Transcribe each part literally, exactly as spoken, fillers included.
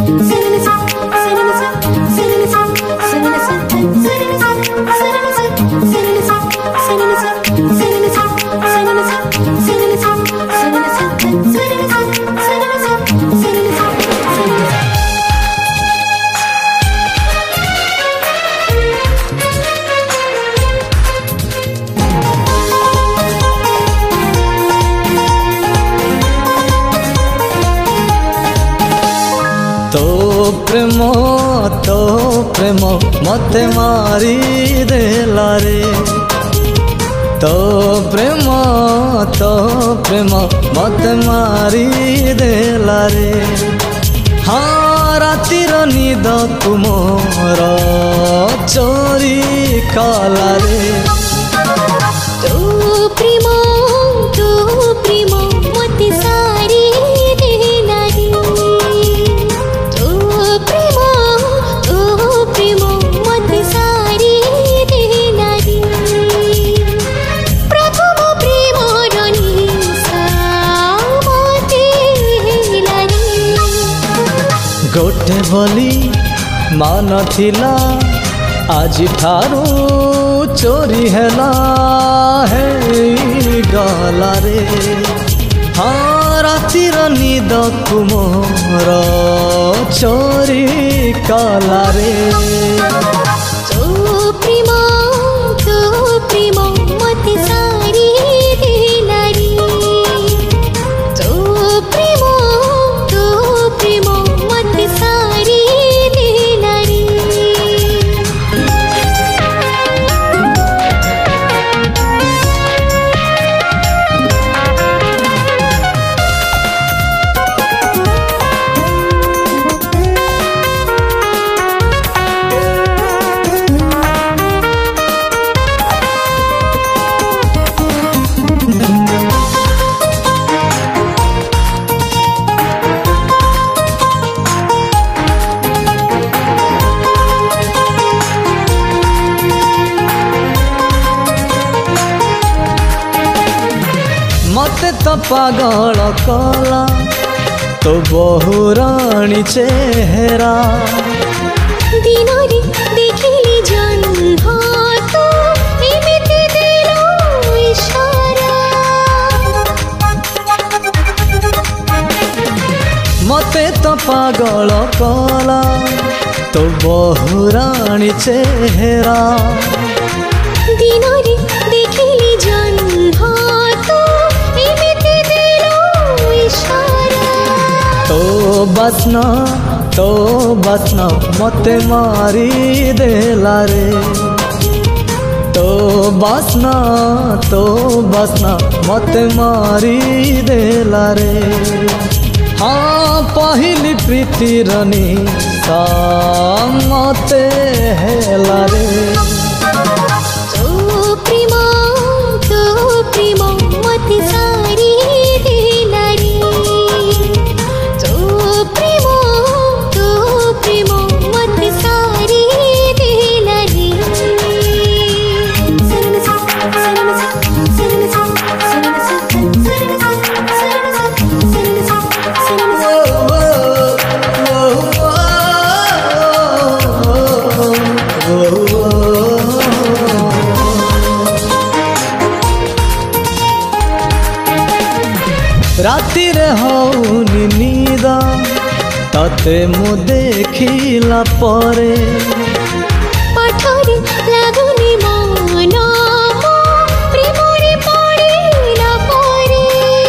तो प्रेम तो प्रेम मते मारी देला रे। तो प्रेम तो प्रेम मते मारी देला रे। हाँ रातिर निद तुमर चोरी कला रे। तो प्रेम तो प्रेम मते सारी देला रे। तो प्रेम तो प्रेम मते सारी देला रे। प्रथम प्रेम रनिसा मते देला रे। गोटे बोली मान थिला आज ठारू चोरी हैला है गला रे। हाँ रातिर निद तुमर चोरी कला रे। तो प्रेम तो प्रेम मते सारी देला रे। तो प्रेम तो प्रेम मते सारी देला रे। मते तो पागल कला तो बहुराणी चेहरा। दिन रे देखिली जन्म तो एमिति देलो इशारा। मते तो पागल कला तो बहुराणी चेहरा। दिन रे देखिली जन्म तो एमिति देलो इशारा। तो बसना तो बसना मते मारी देला रे। तो बसना तो बसना मते मारी देला रे। हाँ पहली प्रीति रनी सा मते हेला रे। तो प्रेम तो प्रेम मते सारी देला रे। तो प्रेम तो प्रेम मते सारी देला रे। रातिर हौनी नीद तते मु देखिला परे। पाठरे लागुनी मन मो प्रेमरे पड़िला परे।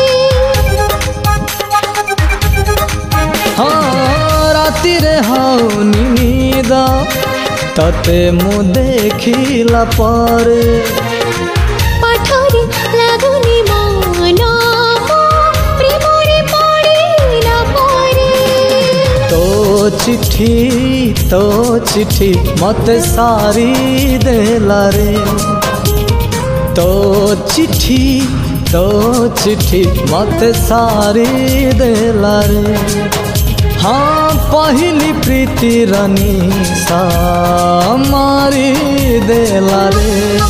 हाँ रातिर हौनी नीद तते मु देखिला परे। पाठरे लागुनी मन मो प्रेमरे पड़िला परे। तो चिट्ठी तो चिट्ठी मते सारी देला रे। तो चिट्ठी तो चिट्ठी मते सारी देला रे। हाँ पहली प्रीति रनी सा मारी देला रे।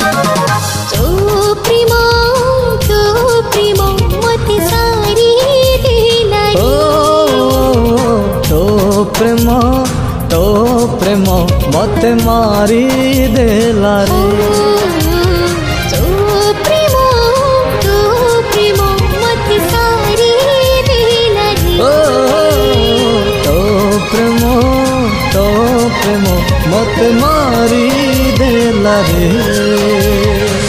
तो प्रेम तो प्रेम मते सारी देला रे। तो प्रेम तो प्रेम मत मारी देला रे तो प्रेम तो प्रेम मत सारी देला रे ओ तो प्रेम तो प्रेम मत मारी देला रे।